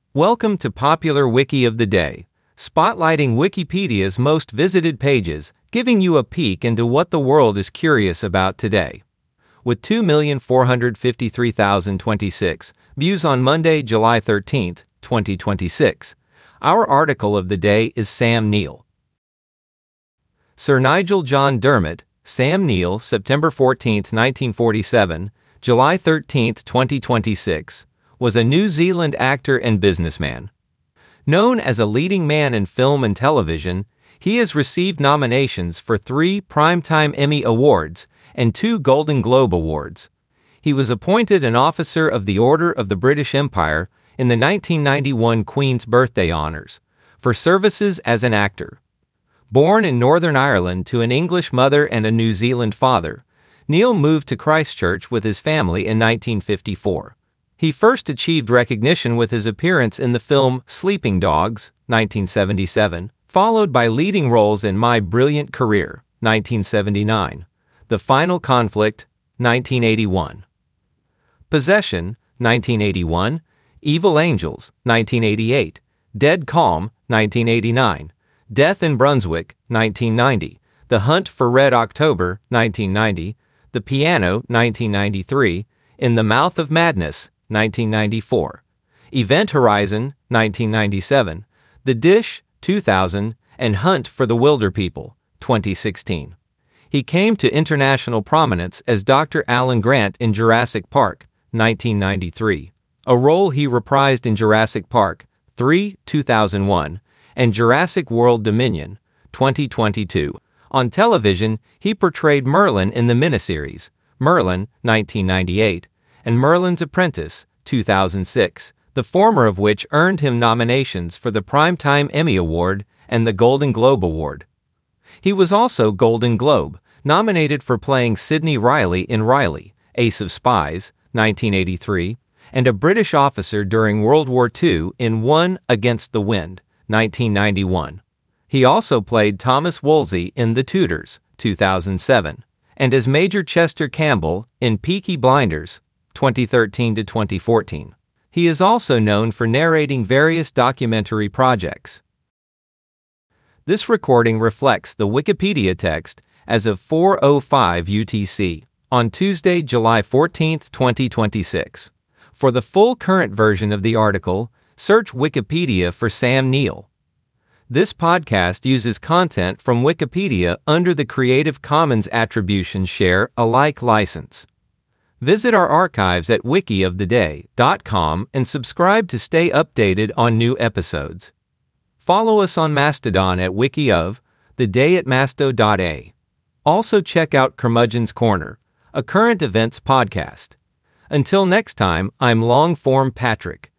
Welcome to Popular Wiki of the Day, spotlighting Wikipedia's most visited pages, giving you a peek into what the world is curious about today. With 2,453,026 views on Monday, July 13, 2026, our article of the day is Sam Neill. Sir Nigel John Dermot, Sam Neill, September 14, 1947, July 13, 2026, was a New Zealand actor and businessman. Known as a leading man in film and television, he has received nominations for 3 Primetime Emmy Awards and 2 Golden Globe Awards. He was appointed an Officer of the Order of the British Empire in the 1991 Queen's Birthday Honours for services as an actor. Born in Northern Ireland to an English mother and a New Zealand father, Neill moved to Christchurch with his family in 1954. He first achieved recognition with his appearance in the film Sleeping Dogs, 1977, followed by leading roles in My Brilliant Career, 1979, The Final Conflict, 1981, Possession, 1981, Evil Angels, 1988, Dead Calm, 1989, Death in Brunswick, 1990, The Hunt for Red October, 1990, The Piano, 1993, In the Mouth of Madness, 1994, Event Horizon, 1997, The Dish, 2000, and Hunt for the Wilderpeople, 2016. He came to international prominence as Dr. Alan Grant in Jurassic Park, 1993, a role he reprised in Jurassic Park 3, 2001, and Jurassic World Dominion, 2022. On television, he portrayed Merlin in the miniseries Merlin, 1998, and Merlin's Apprentice, 2006, the former of which earned him nominations for the Primetime Emmy Award and the Golden Globe Award. He was also Golden Globe nominated for playing Sidney Riley in Riley, Ace of Spies, 1983, and a British officer during World War II in One Against the Wind, 1991. He also played Thomas Wolsey in The Tudors, 2007, and as Major Chester Campbell in Peaky Blinders, 2013 to 2014. He is also known for narrating various documentary projects. This recording reflects the Wikipedia text as of 4:05 UTC on Tuesday, July 14, 2026. For the full current version of the article, search Wikipedia for Sam Neill. This podcast uses content from Wikipedia under the Creative Commons Attribution Share Alike license. Visit our archives at wikioftheday.com and subscribe to stay updated on new episodes. Follow us on Mastodon at wikiof.theday@masto.a. Also check out Curmudgeon's Corner, a current events podcast. Until next time, I'm Longform Patrick.